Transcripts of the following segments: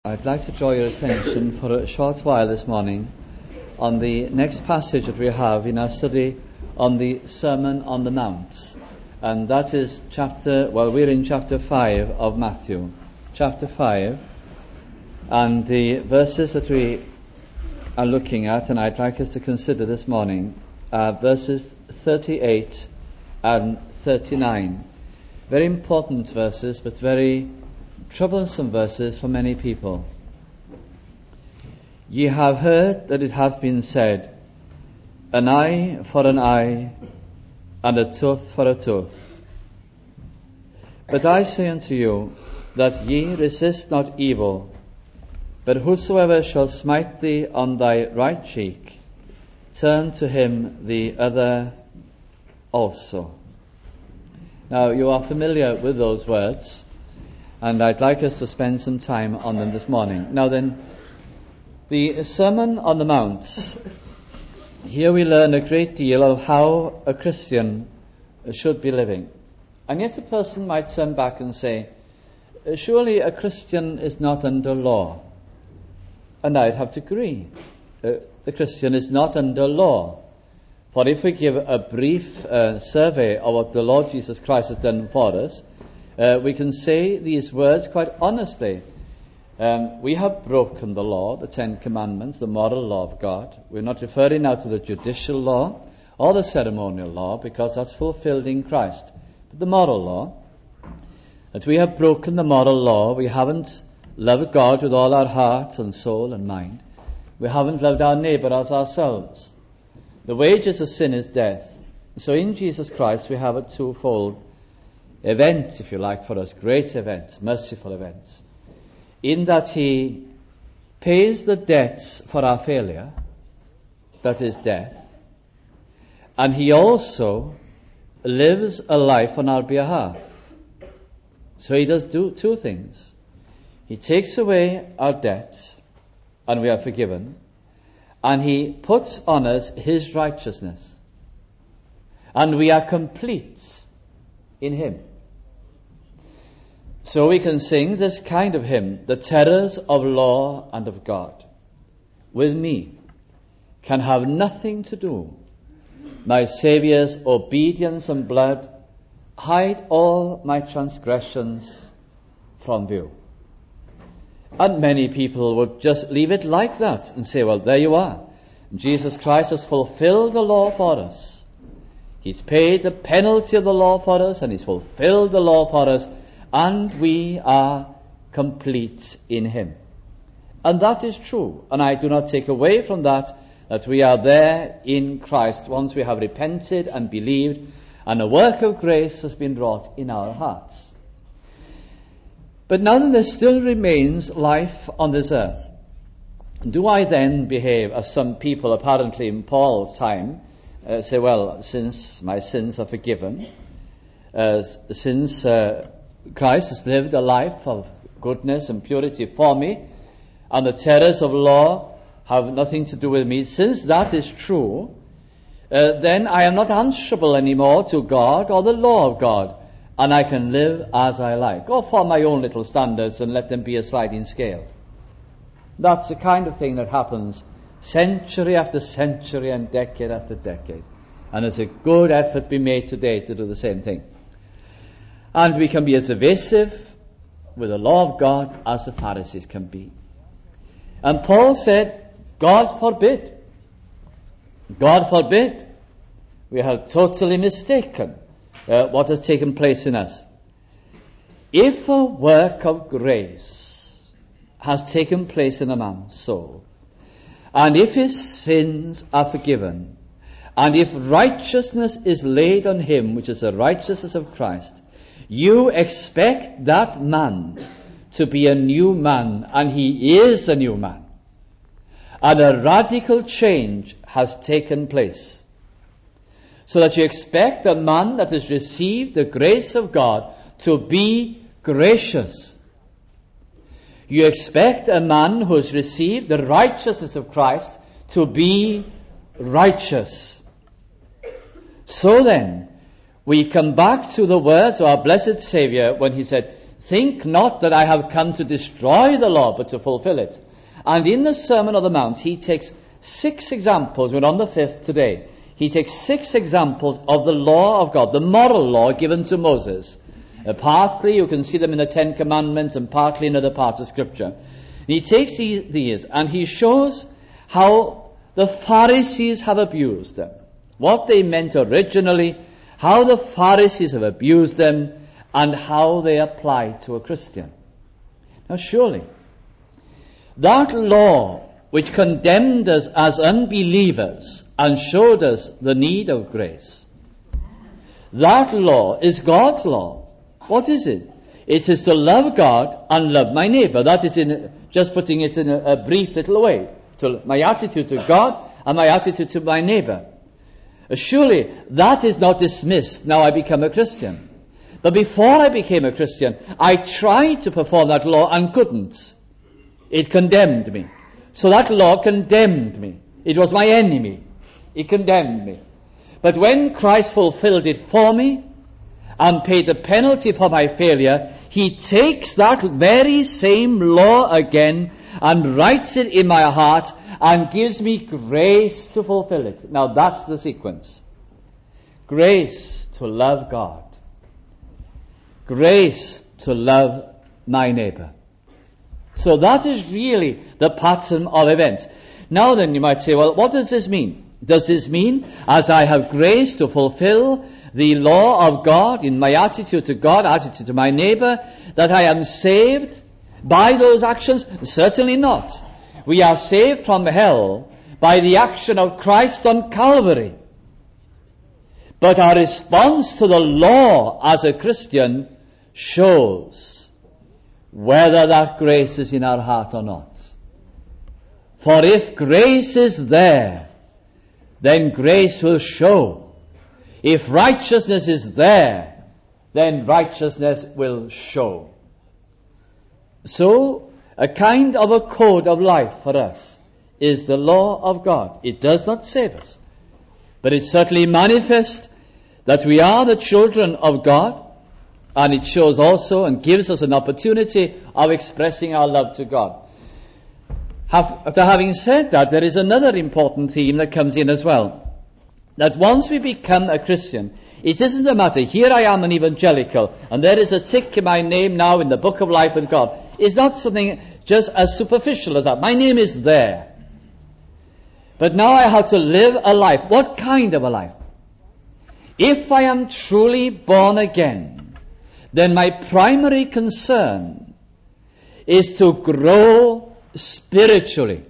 I'd like to draw your attention for a short while this morning on the next passage that we have in our study on the Sermon on the Mount. And that is we're in chapter 5 of Matthew. Chapter 5. And the verses that we are looking at, and I'd like us to consider this morning, are verses 38 and 39. Very important verses, but very troublesome verses for many people. Ye have heard that it hath been said, an eye for an eye, and a tooth for a tooth. But I say unto you, that ye resist not evil, but whosoever shall smite thee on thy right cheek, turn to him the other also. Now, you are familiar with those words, and I'd like us to spend some time on them this morning. Now then, the Sermon on the Mount. Here we learn a great deal of how a Christian should be living. And yet a person might turn back and say, surely a Christian is not under law. And I'd have to agree. The Christian is not under law. For if we give a brief survey of what the Lord Jesus Christ has done for us, we can say these words quite honestly. We have broken the law, the Ten Commandments, the moral law of God. We're not referring now to the judicial law or the ceremonial law, because that's fulfilled in Christ. But the moral law, that we have broken the moral law. We haven't loved God with all our heart and soul and mind. We haven't loved our neighbour as ourselves. The wages of sin is death. So in Jesus Christ we have a twofold event, if you like, for us, great events, merciful events, in that he pays the debts for our failure, that is death, and he also lives a life on our behalf. So he does do two things. He takes away our debts, and we are forgiven, and he puts on us his righteousness, and we are complete in him. So we can sing this kind of hymn, the terrors of law and of God with me can have nothing to do. My Saviour's obedience and blood hide all my transgressions from view. And many people would just leave it like that and say, well, there you are. Jesus Christ has fulfilled the law for us. He's paid the penalty of the law for us, and he's fulfilled the law for us, and we are complete in him. And that is true. And I do not take away from that we are there in Christ once we have repented and believed, and a work of grace has been wrought in our hearts. But now there still remains life on this earth. Do I then behave as some people apparently in Paul's time say, well, since my sins are forgiven, since Christ has lived a life of goodness and purity for me, and the terrors of law have nothing to do with me. Since that is true, then I am not answerable anymore to God or the law of God, and I can live as I like, or for my own little standards, and let them be a sliding scale. That's the kind of thing that happens century after century and decade after decade. And it's a good effort be made today to do the same thing. And we can be as evasive with the law of God as the Pharisees can be. And Paul said, God forbid. God forbid. We have totally mistaken what has taken place in us. If a work of grace has taken place in a man's soul, and if his sins are forgiven, and if righteousness is laid on him, which is the righteousness of Christ, you expect that man to be a new man, and he is a new man. And a radical change has taken place. So that you expect a man that has received the grace of God to be gracious. You expect a man who has received the righteousness of Christ to be righteous. So then, we come back to the words of our blessed Saviour when he said, Think not that I have come to destroy the law, but to fulfill it. And in the Sermon on the Mount, he takes 6 examples. We're on the 5th today. He takes 6 examples of the law of God, the moral law given to Moses. Partly you can see them in the 10 Commandments and partly in other parts of Scripture. And he takes these and he shows how the Pharisees have abused them. What they meant originally, how the Pharisees have abused them, and how they apply to a Christian. Now surely, that law which condemned us as unbelievers and showed us the need of grace, that law is God's law. What is it? It is to love God and love my neighbor. That is just putting it in a brief little way. To my attitude to God and my attitude to my neighbor. Surely that is not dismissed now I become a Christian. But before I became a Christian, I tried to perform that law and couldn't. It condemned me. So that law condemned me. It was my enemy. It condemned me. But when Christ fulfilled it for me and paid the penalty for my failure, he takes that very same law again and writes it in my heart and gives me grace to fulfill it. Now that's the sequence. Grace to love God. Grace to love my neighbor. So that is really the pattern of events. Now then you might say, well, what does this mean? Does this mean, as I have grace to fulfill the law of God in my attitude to God, attitude to my neighbor, that I am saved by those actions? Certainly not. We are saved from hell by the action of Christ on Calvary. But our response to the law as a Christian shows whether that grace is in our heart or not. For if grace is there, then grace will show. If righteousness is there, then righteousness will show. So, a kind of a code of life for us is the law of God. It does not save us, but it certainly manifests that we are the children of God, and it shows also and gives us an opportunity of expressing our love to God. After having said that, there is another important theme that comes in as well. That once we become a Christian, it isn't a matter, here I am an evangelical, and there is a tick in my name now in the book of life with God. It's not something just as superficial as that. My name is there. But now I have to live a life. What kind of a life? If I am truly born again, then my primary concern is to grow spiritually.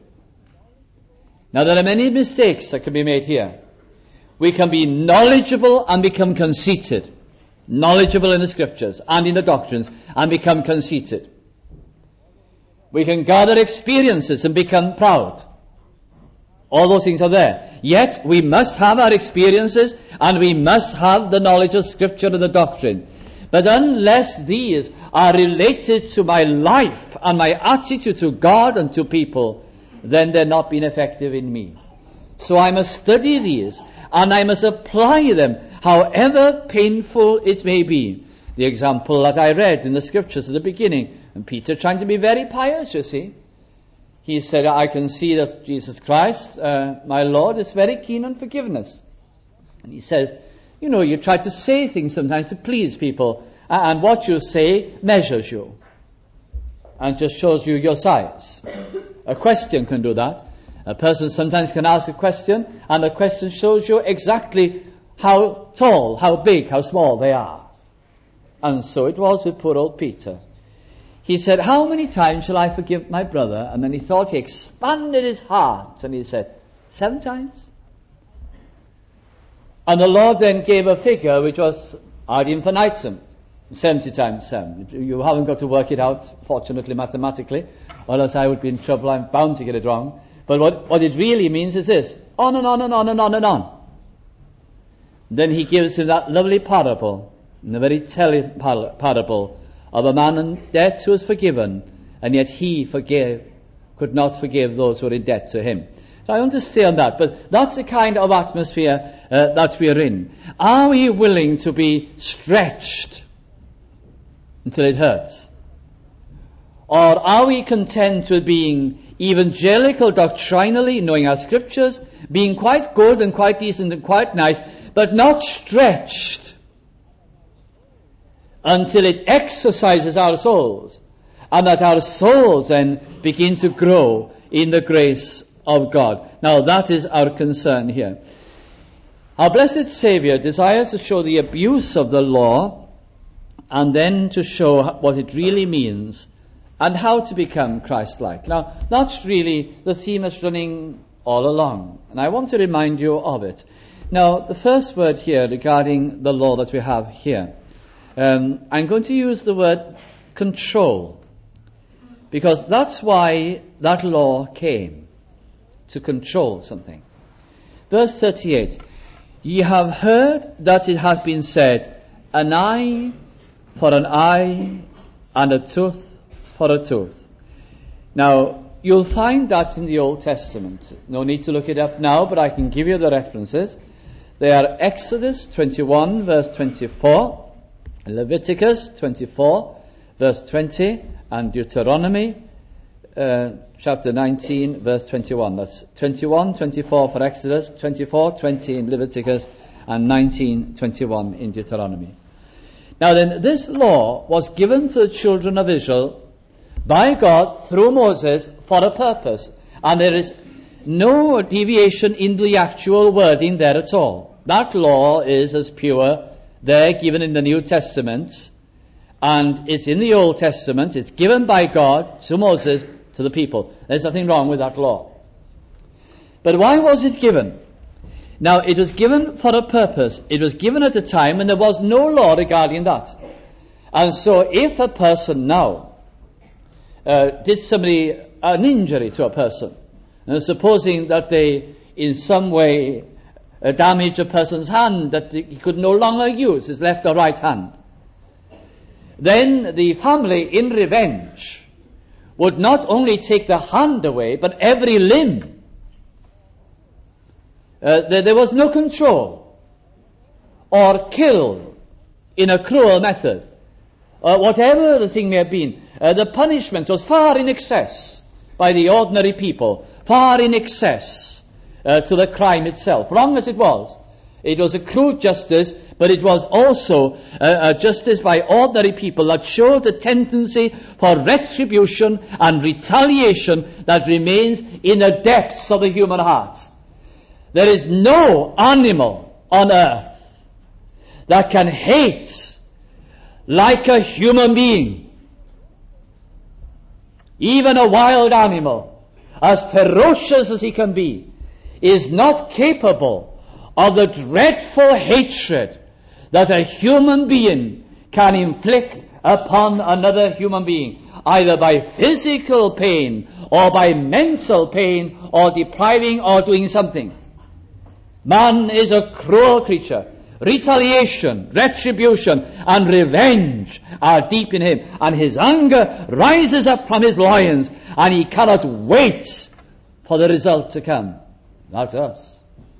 Now there are many mistakes that can be made here. We can be knowledgeable and become conceited. Knowledgeable in the scriptures and in the doctrines and become conceited. We can gather experiences and become proud. All those things are there. Yet we must have our experiences and we must have the knowledge of scripture and the doctrine. But unless these are related to my life and my attitude to God and to people, then they're not being effective in me. So I must study these and I must apply them, however painful it may be. The example that I read in the scriptures at the beginning, and Peter trying to be very pious, you see. He said, I can see that Jesus Christ, my Lord, is very keen on forgiveness. And he says, you know, you try to say things sometimes to please people, and what you say measures you, and just shows you your size. A question can do that. A person sometimes can ask a question, and the question shows you exactly how tall, how big, how small they are. And so it was with poor old Peter. He said, how many times shall I forgive my brother? And then he thought, he expanded his heart, and he said, 7 times? And the Lord then gave a figure which was ad infinitum, 70 times 7. You haven't got to work it out, fortunately, mathematically, or else I would be in trouble. I'm bound to get it wrong. But what it really means is this, on and on and on and on and on. Then he gives him that lovely parable, the very telling parable of a man in debt who was forgiven, and yet he could not forgive those who were in debt to him. So I understand that, but that's the kind of atmosphere that we are in. Are we willing to be stretched until it hurts? Or are we content with being evangelical doctrinally, knowing our scriptures, being quite good and quite decent and quite nice, but not stretched until it exercises our souls, and that our souls then begin to grow in the grace of God? Now that is our concern here. Our blessed Saviour desires to show the abuse of the law, and then to show what it really means and how to become Christ-like. Now, that's really the theme that's running all along, and I want to remind you of it. Now, the first word here regarding the law that we have here, I'm going to use the word control, because that's why that law came, to control something. Verse 38, ye have heard that it hath been said, an eye for an eye, and a tooth for a tooth. Now, you'll find that in the Old Testament. No need to look it up now, but I can give you the references. They are Exodus 21, verse 24, Leviticus 24, verse 20, and Deuteronomy chapter 19, verse 21. That's 21, 24 for Exodus, 24, 20 in Leviticus, and 19, 21 in Deuteronomy. Now then, this law was given to the children of Israel by God through Moses for a purpose. And there is no deviation in the actual wording there at all. That law is as pure there, given in the New Testament, and it's in the Old Testament. It's given by God to Moses, to the people. There's nothing wrong with that law. But why was it given? Now, it was given for a purpose. It was given at a time when there was no law regarding that. And so if a person now did somebody an injury to a person, supposing that they in some way damaged a person's hand that he could no longer use, his left or right hand, then the family, in revenge, would not only take the hand away, but every limb. There was no control, or kill in a cruel method, whatever the thing may have been. The punishment was far in excess by the ordinary people, far in excess to the crime itself. Wrong as it was a crude justice, but it was also a justice by ordinary people that showed a tendency for retribution and retaliation that remains in the depths of the human heart. There is no animal on earth that can hate like a human being. Even a wild animal, as ferocious as he can be, is not capable of the dreadful hatred that a human being can inflict upon another human being, either by physical pain or by mental pain or depriving or doing something. Man is a cruel creature. Retaliation, retribution, and revenge are deep in him, and his anger rises up from his loins, and he cannot wait for the result to come. That's us.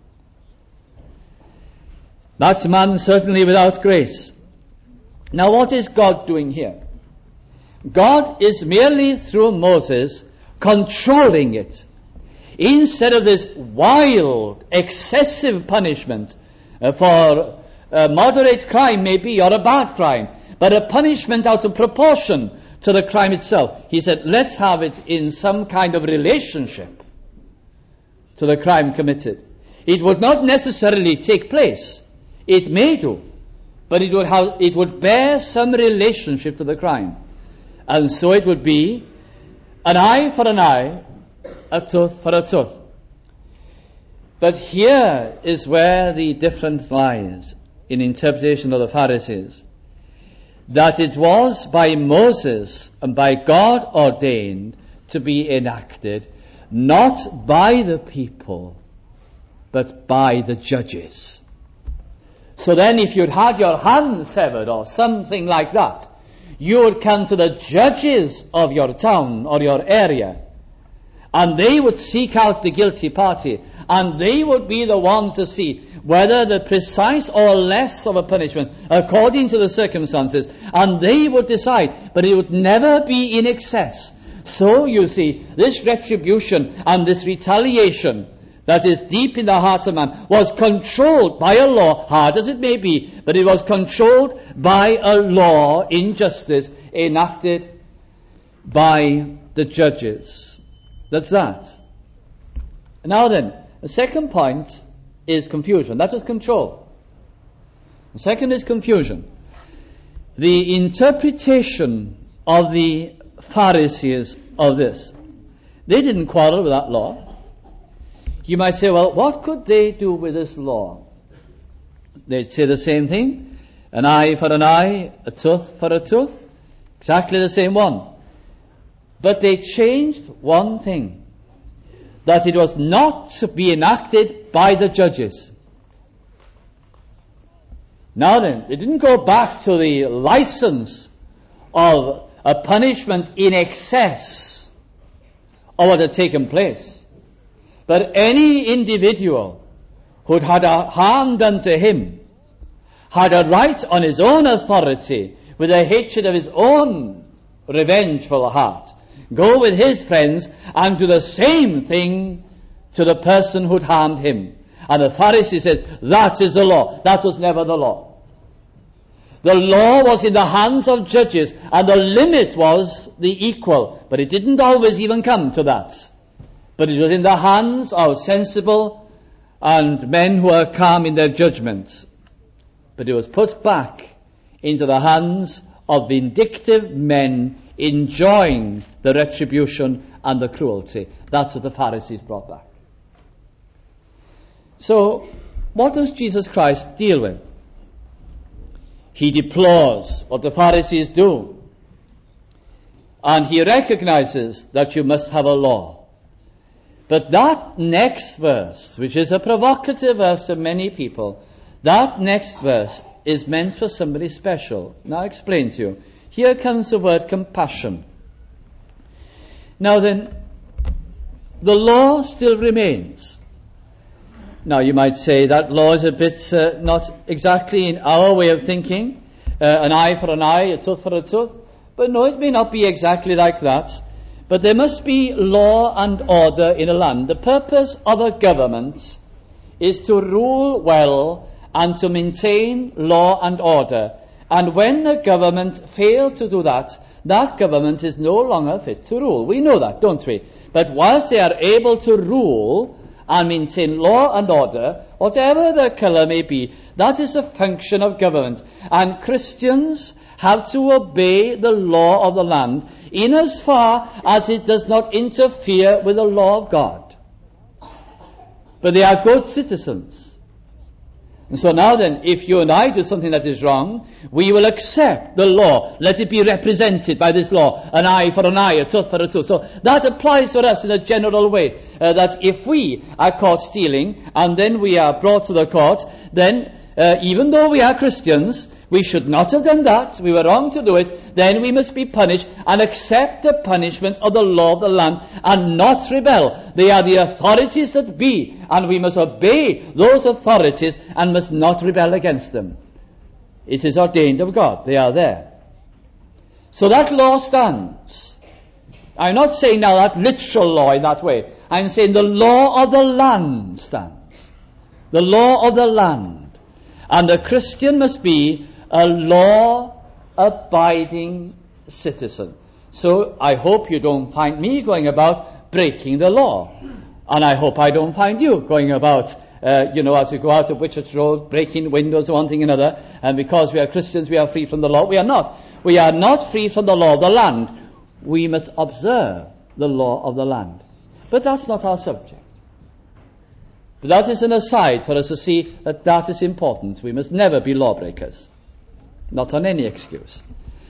That's man certainly without grace. Now what is God doing here? God is merely through Moses controlling it. Instead of this wild, excessive punishment for a moderate crime maybe, or a bad crime, but a punishment out of proportion to the crime itself, he said, let's have it in some kind of relationship to the crime committed. It would not necessarily take place. It may do, but it would bear some relationship to the crime. And so it would be an eye for an eye, a tooth for a tooth. But here is where the difference lies in interpretation of the Pharisees. That it was by Moses and by God ordained to be enacted, not by the people, but by the judges. So then if you'd had your hand severed or something like that, you would come to the judges of your town or your area, And they would seek out the guilty party, and they would be the ones to see whether the precise or less of a punishment according to the circumstances, and they would decide, but it would never be in excess. So you see, this retribution and this retaliation that is deep in the heart of man was controlled by a law, hard as it may be, but it was controlled by a law in justice enacted by the judges. That's that. Now then, the second point is confusion. That was control. The second is confusion. The interpretation of the Pharisees of this. They didn't quarrel with that law. You might say, well, what could they do with this law? They'd say the same thing. An eye for an eye, a tooth for a tooth. Exactly the same one. But they changed one thing. That it was not to be enacted by the judges. Now then, they didn't go back to the license of a punishment in excess of what had taken place. But any individual who'd had a harm done to him had a right on his own authority, with a hatred of his own revengeful heart, go with his friends and do the same thing to the person who'd harmed him. And the Pharisee said, that is the law. That was never the law. The law was in the hands of judges, and the limit was the equal. But it didn't always even come to that. But it was in the hands of sensible and men who are calm in their judgments. But it was put back into the hands of vindictive men enjoying the retribution and the cruelty. That's what the Pharisees brought back. So, what does Jesus Christ deal with? He deplores what the Pharisees do. And he recognizes that you must have a law. But that next verse, which is a provocative verse to many people, that next verse is meant for somebody special. Now I'll explain to you. Here comes the word compassion. Now then, the law still remains. Now you might say that law is a bit not exactly in our way of thinking. An eye for an eye, a tooth for a tooth. But no, it may not be exactly like that. But there must be law and order in a land. The purpose of a government is to rule well and to maintain law and order. And when a government fails to do that, that government is no longer fit to rule. We know that, don't we? But whilst they are able to rule and maintain law and order, whatever the colour may be, that is a function of government. And Christians have to obey the law of the land in as far as it does not interfere with the law of God. But they are good citizens. And so now then, if you and I do something that is wrong, we will accept the law. Let it be represented by this law. An eye for an eye, a tooth for a tooth. So that applies for us in a general way. That if we are caught stealing, and then we are brought to the court, then even though we are Christians, we should not have done that. We were wrong to do it. Then we must be punished and accept the punishment of the law of the land and not rebel. They are the authorities that be, and we must obey those authorities and must not rebel against them. It is ordained of God. They are there. So that law stands. I'm not saying now that literal law in that way. I'm saying the law of the land stands. The law of the land. And the Christian must be a law-abiding citizen. So I hope you don't find me going about breaking the law. And I hope I don't find you going about, as we go out of Whitchurch Road, breaking windows or one thing or another. And because we are Christians, we are free from the law. We are not. We are not free from the law of the land. We must observe the law of the land. But that's not our subject. But that is an aside for us to see that that is important. We must never be lawbreakers. Not on any excuse.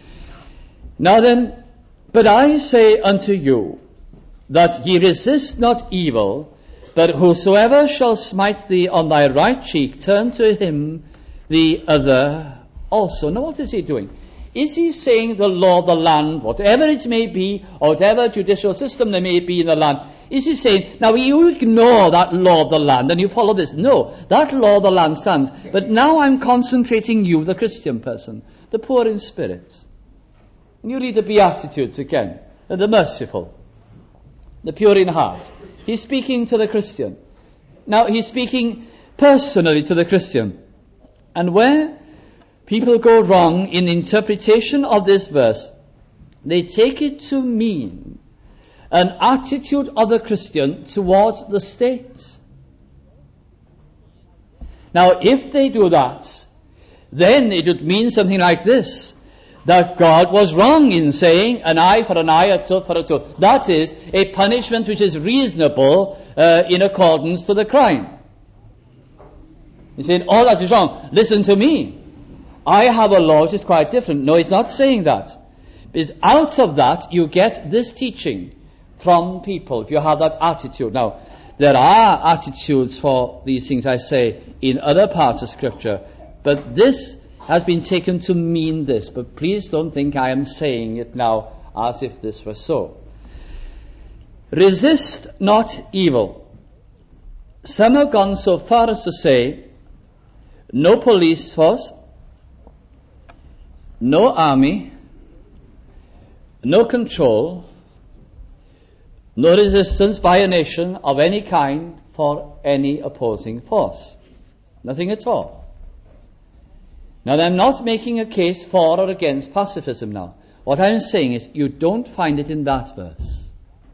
Now then, but I say unto you, that ye resist not evil, but whosoever shall smite thee on thy right cheek, turn to him the other also. Now what is he doing? Is he saying the law of the land, whatever it may be, or whatever judicial system there may be in the land, Is he saying, now you ignore that law of the land and you follow this? No, that law of the land stands. But now I'm concentrating you, the Christian person, the poor in spirit. And you read the Beatitudes again, and the merciful, the pure in heart. He's speaking to the Christian. Now he's speaking personally to the Christian. And where people go wrong in interpretation of this verse, they take it to mean an attitude of the Christian towards the state. Now, if they do that, then it would mean something like this, that God was wrong in saying an eye for an eye, a tooth for a tooth. That is a punishment which is reasonable in accordance to the crime. He's saying, all that is wrong. Listen to me. I have a law which is quite different. No, he's not saying that. Because out of that, you get this teaching from people, if you have that attitude. Now, there are attitudes for these things, I say, in other parts of Scripture, but this has been taken to mean this. But please don't think I am saying it now as if this were so. Resist not evil. Some have gone so far as to say, no police force, no army, no control, no resistance by a nation of any kind for any opposing force. Nothing at all. Now, I'm not making a case for or against pacifism now. What I'm saying is you don't find it in that verse.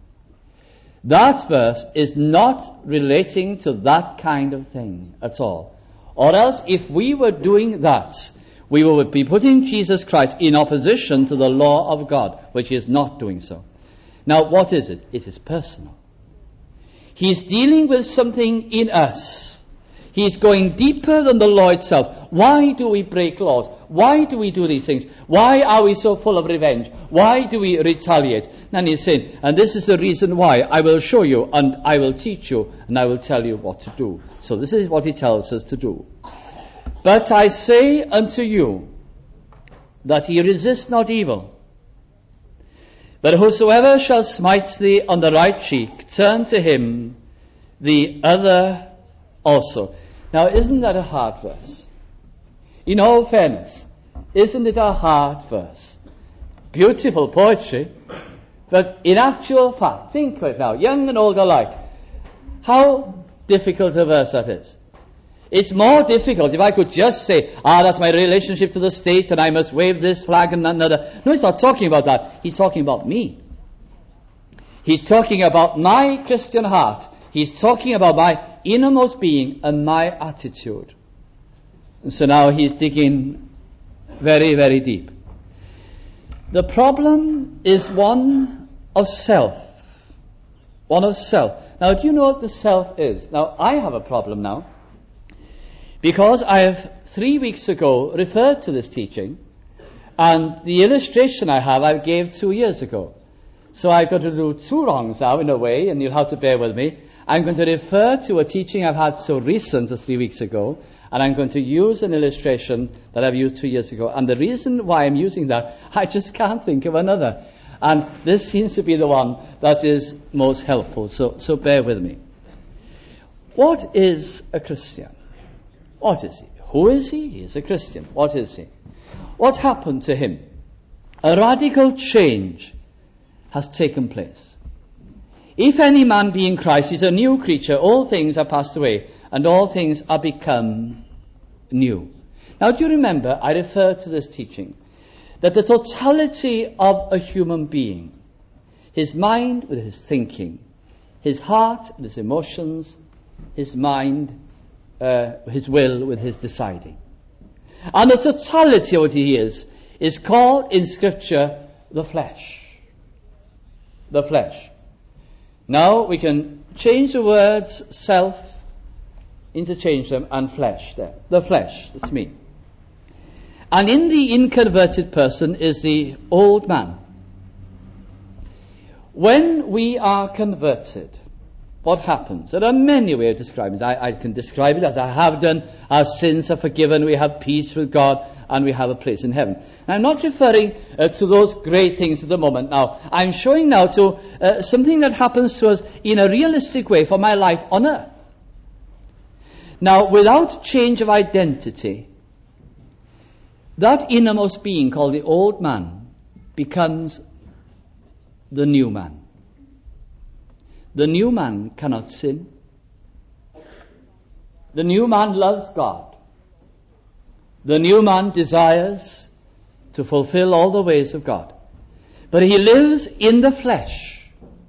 That verse is not relating to that kind of thing at all. Or else, if we were doing that, we would be putting Jesus Christ in opposition to the law of God, which is not doing so. Now, what is it? It is personal. He's dealing with something in us. He's going deeper than the law itself. Why do we break laws? Why do we do these things? Why are we so full of revenge? Why do we retaliate? And he's saying, and this is the reason why. I will show you, and I will teach you, and I will tell you what to do. So this is what he tells us to do. But I say unto you, that ye resist not evil. But whosoever shall smite thee on the right cheek, turn to him the other also. Now, isn't that a hard verse? In all fairness, isn't it a hard verse? Beautiful poetry, but in actual fact, think of it now, young and old alike, how difficult a verse that is. It's more difficult if I could just say, that's my relationship to the state and I must wave this flag and another. No, he's not talking about that. He's talking about me. He's talking about my Christian heart. He's talking about my innermost being and my attitude. And so now he's digging very, very deep. The problem is one of self. One of self. Now, do you know what the self is? Now, I have a problem now, because I have 3 weeks ago referred to this teaching, and the illustration I gave 2 years ago. So I've got to do two wrongs now in a way, and you'll have to bear with me. I'm going to refer to a teaching I've had so recent as 3 weeks ago, and I'm going to use an illustration that I've used 2 years ago. And the reason why I'm using that, I just can't think of another. And this seems to be the one that is most helpful. So bear with me. What is a Christian? What is he? Who is he? He is a Christian. What is he? What happened to him? A radical change has taken place. If any man be in Christ, he is a new creature. All things are passed away, and all things are become new. Now, do you remember, I referred to this teaching, that the totality of a human being, his mind with his thinking, his heart with his emotions, his mind, his will with his deciding. And the totality of what he is called in Scripture the flesh. The flesh. Now we can change the words self, interchange them, and flesh there. The flesh, that's me. And in the inconverted person is the old man. When we are converted, what happens? There are many ways of describing it. I can describe it as I have done. Our sins are forgiven. We have peace with God, and we have a place in heaven. And I'm not referring to those great things at the moment now. I'm showing now to something that happens to us in a realistic way for my life on earth. Now, without change of identity, that innermost being called the old man becomes the new man. The new man cannot sin. The new man loves God. The new man desires to fulfill all the ways of God. But he lives in the flesh.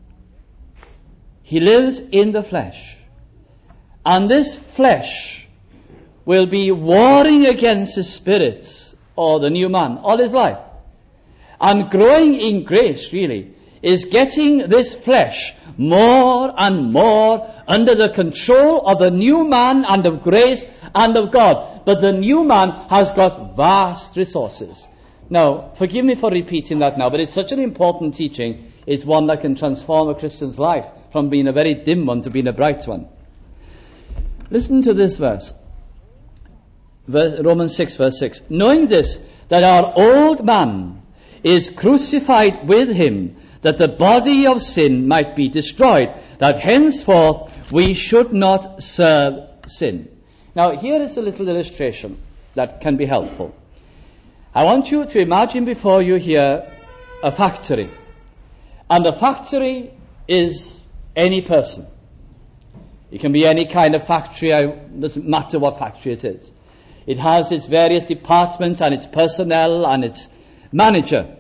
He lives in the flesh. And this flesh will be warring against his spirit, or the new man, all his life. And growing in grace, really, is getting this flesh more and more under the control of the new man and of grace and of God. But the new man has got vast resources. Now, forgive me for repeating that now, but it's such an important teaching. It's one that can transform a Christian's life from being a very dim one to being a bright one. Listen to this verse. Romans 6, verse 6. Knowing this, that our old man is crucified with him, that the body of sin might be destroyed, that henceforth we should not serve sin. Now, here is a little illustration that can be helpful. I want you to imagine before you here a factory. And the factory is any person. It can be any kind of factory. It doesn't matter what factory it is. It has its various departments and its personnel and its manager.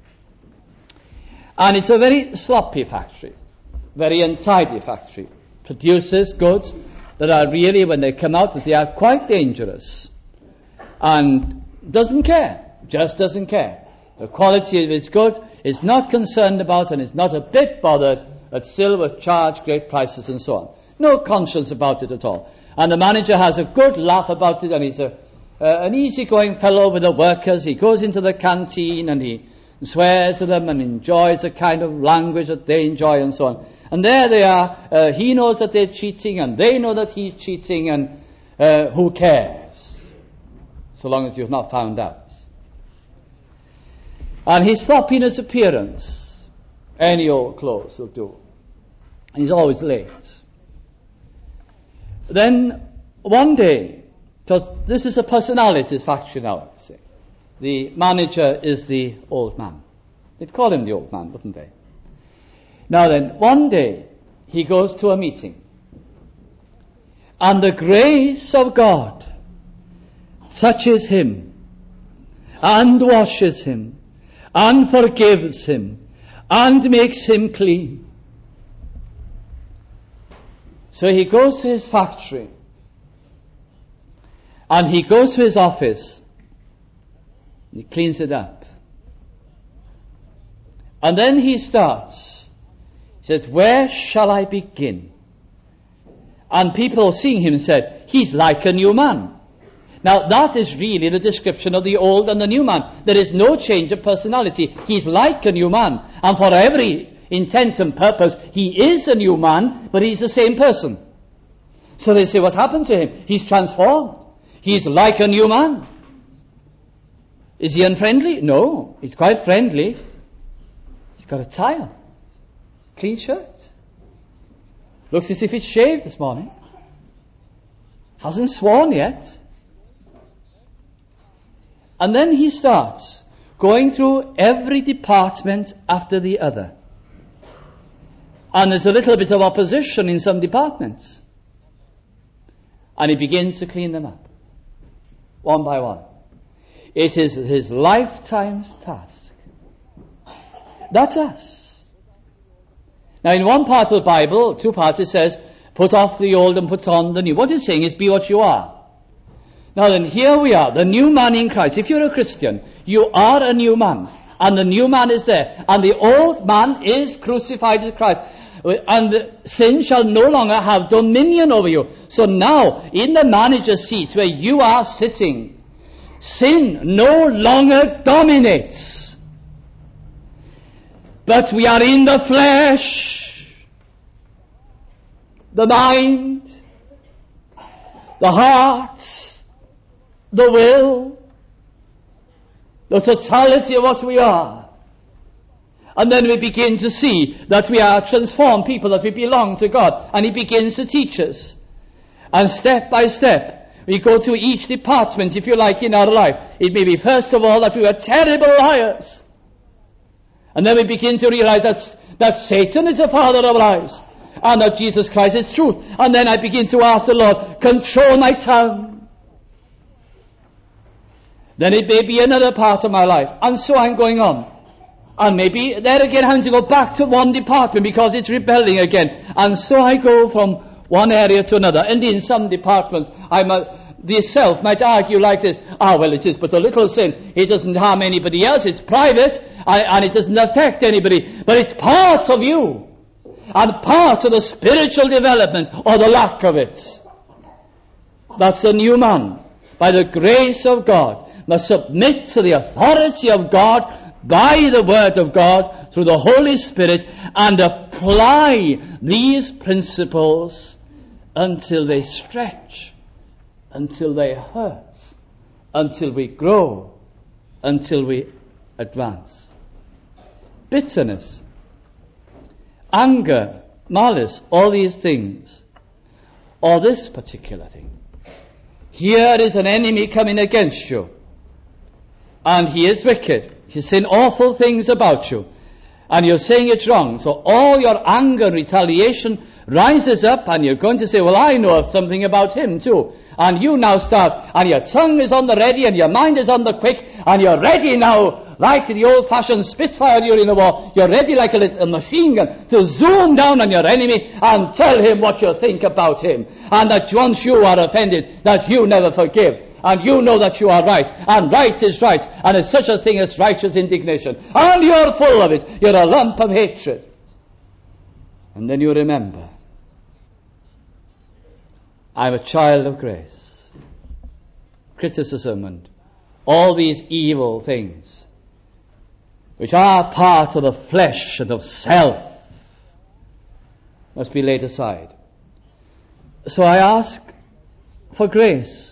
And it's a very sloppy factory, very untidy factory. Produces goods that are really, when they come out, that they are quite dangerous. And doesn't care, just doesn't care. The quality of its goods is not concerned about and is not a bit bothered, but still will charge great prices and so on. No conscience about it at all. And the manager has a good laugh about it, and he's an easygoing fellow with the workers. He goes into the canteen and he swears to them and enjoys the kind of language that they enjoy and so on. And there they are. He knows that they're cheating and they know that he's cheating, and who cares? So long as you've not found out. And he's sloppy in his appearance. Any old clothes will do. And he's always late. Then one day, because this is a personalities factory now, see. The manager is the old man. They'd call him the old man, wouldn't they? Now then, one day, he goes to a meeting. And the grace of God touches him, and washes him, and forgives him, and makes him clean. So he goes to his factory, and he goes to his office, he cleans it up. And then he starts. He says, where shall I begin? And people seeing him said, he's like a new man. Now that is really the description of the old and the new man. There is no change of personality. He's like a new man. And for every intent and purpose, he is a new man, but he's the same person. So they say, what happened to him? He's transformed. He's like a new man. Is he unfriendly? No, he's quite friendly. He's got a tie, clean shirt. Looks as if he's shaved this morning. Hasn't sworn yet. And then he starts going through every department after the other. And there's a little bit of opposition in some departments. And he begins to clean them up, one by one. It is his lifetime's task. That's us. Now in one part of the Bible, two parts, it says, put off the old and put on the new. What it's saying is, be what you are. Now then, here we are, the new man in Christ. If you're a Christian, you are a new man. And the new man is there. And the old man is crucified with Christ. And sin shall no longer have dominion over you. So now, in the manager's seat where you are sitting, sin no longer dominates. But we are in the flesh. the mind, the heart, the will, the totality of what we are. And then we begin to see that we are transformed people, that we belong to God. And He begins to teach us. And step by step, we go to each department, if you like, in our life. It may be, first of all, that we were terrible liars. And then we begin to realize that Satan is the father of lies. And that Jesus Christ is truth. And then I begin to ask the Lord, control my tongue. Then it may be another part of my life. And so I'm going on. And maybe there again I'm to go back to one department because it's rebelling again. And so I go from one area to another. And in some departments, the self might argue like this: well, it is but a little sin. It doesn't harm anybody else. It's private and it doesn't affect anybody. But it's part of you and part of the spiritual development or the lack of it. That's the new man, by the grace of God, must submit to the authority of God by the Word of God through the Holy Spirit and apply these principles until they stretch, until they hurt, until we grow, until we advance. Bitterness, anger, malice, all these things, or this particular thing. Here is an enemy coming against you, and he is wicked. He's saying awful things about you, and you're saying it's wrong. So all your anger and retaliation rises up, and you're going to say, well, I know something about him too. And you now start, and your tongue is on the ready, and your mind is on the quick, and you're ready now, like the old-fashioned Spitfire during the war. You're ready like a little machine gun to zoom down on your enemy and tell him what you think about him. And that once you are offended, that you never forgive. And you know that you are right, and right is right, and there's such a thing as righteous indignation. And you're full of it. You're a lump of hatred. And then you remember, I'm a child of grace. Criticism and all these evil things, which are part of the flesh and of self, must be laid aside. So I ask for grace.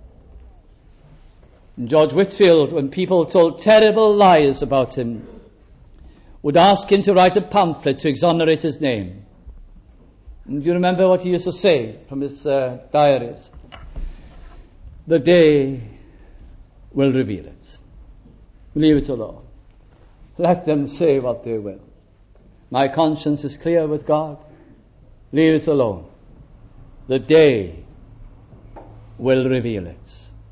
George Whitefield, when people told terrible lies about him, would ask him to write a pamphlet to exonerate his name. And do you remember what he used to say from his diaries? The day will reveal it. Leave it alone. Let them say what they will. My conscience is clear with God. Leave it alone. The day will reveal it.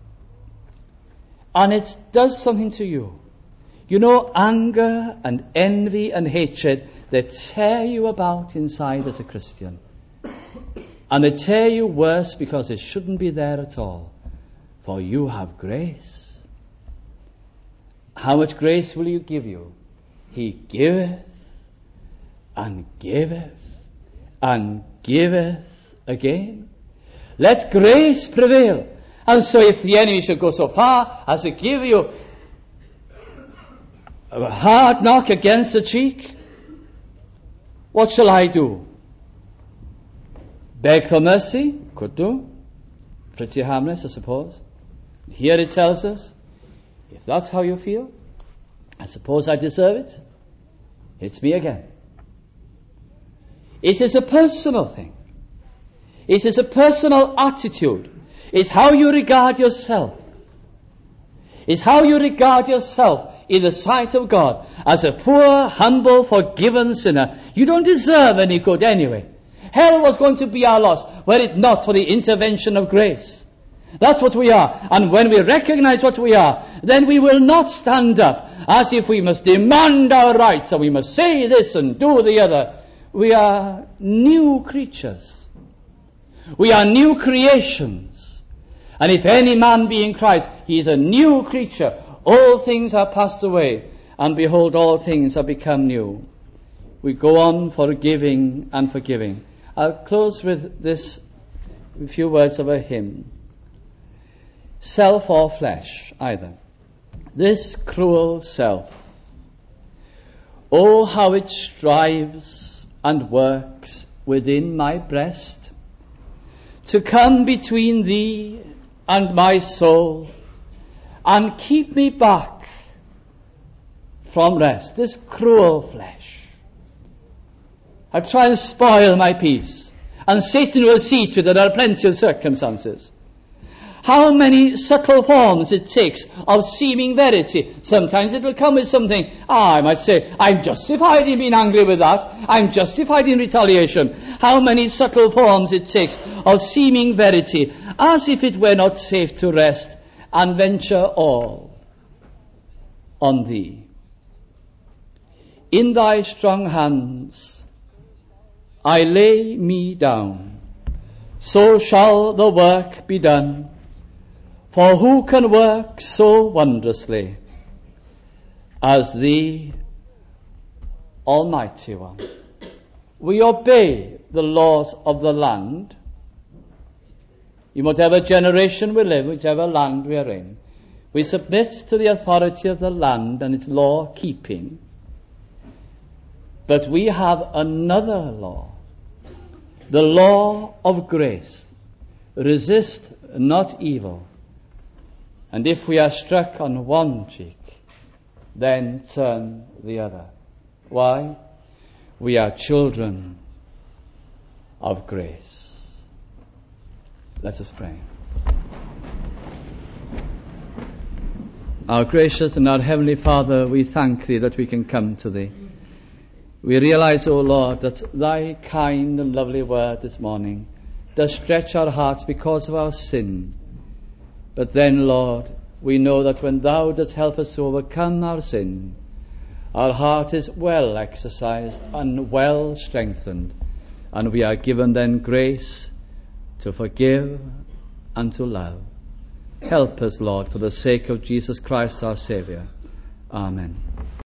And it does something to you. You know, anger and envy and hatred, they tear you about inside as a Christian. And they tear you worse because it shouldn't be there at all. For you have grace. How much grace will you give you? He giveth and giveth and giveth again. Let grace prevail. And so if the enemy should go so far as to give you a hard knock against the cheek, what shall I do? Beg for mercy? Could do. Pretty harmless, I suppose. Here it tells us, if that's how you feel, I suppose I deserve it. It's me again. It is a personal thing. It is a personal attitude. It's how you regard yourself. It's how you regard yourself in the sight of God as a poor, humble, forgiven sinner. You don't deserve any good anyway. Hell was going to be our loss were it not for the intervention of grace. That's what we are. And when we recognize what we are, then we will not stand up as if we must demand our rights or we must say this and do the other. We are new creatures. We are new creations. And if any man be in Christ, he is a new creature. All things are passed away, and behold, all things are become new. We go on forgiving and forgiving. I'll close with this few words of a hymn. Self or flesh, either. This cruel self, oh, how it strives and works within my breast, to come between thee and my soul, and keep me back from rest, this cruel flesh. I try and spoil my peace, and Satan will see to it that there are plenty of circumstances. How many subtle forms it takes of seeming verity. Sometimes it will come with something, I might say, I'm justified in being angry with that. I'm justified in retaliation. How many subtle forms it takes of seeming verity, as if it were not safe to rest and venture all on thee. In thy strong hands I lay me down, so shall the work be done. For who can work so wondrously as thee, Almighty One? We obey the laws of the land. In whatever generation we live, whichever land we are in, we submit to the authority of the land and its law keeping. But we have another law, the law of grace. Resist not evil. And if we are struck on one cheek, then turn the other. Why? We are children of grace. Let us pray. Our gracious and our heavenly Father, we thank thee that we can come to thee. We realize, O Lord, that thy kind and lovely word this morning does stretch our hearts because of our sin. But then, Lord, we know that when thou dost help us to overcome our sin, our heart is well exercised and well strengthened, and we are given then grace to forgive and to love. Help us, Lord, for the sake of Jesus Christ our Saviour. Amen.